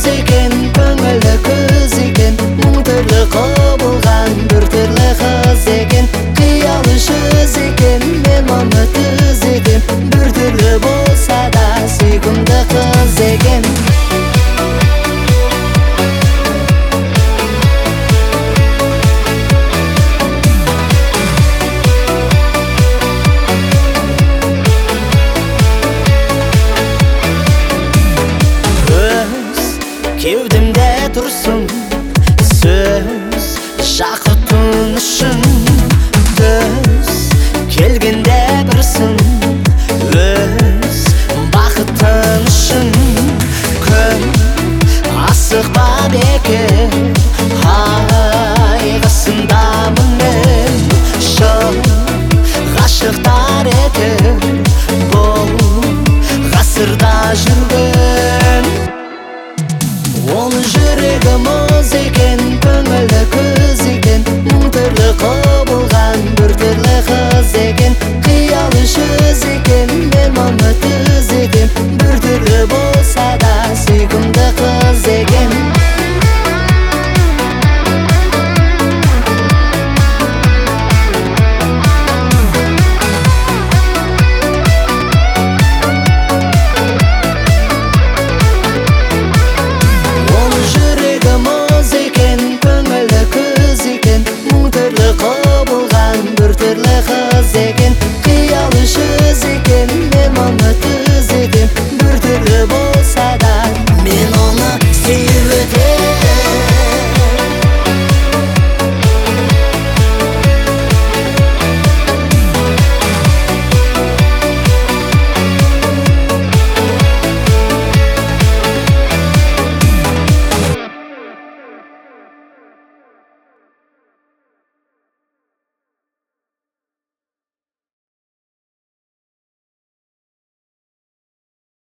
көз екен, көңілі көз екен, мың түрлі құбылған бір түрлі қыз екен. Қиялы жүз екен, мен оны түз етем, бір түрлі болса да сүйкімді қыз екен. Кеудемде тұрсын сөз жақұтын үшін, төз келгенде бірсін өз бақытын үшін. Күн асықпа бекер, қайғысындамын мен, шын ғашықтар етер бұл ғасырда жүрген. Оның жүрегім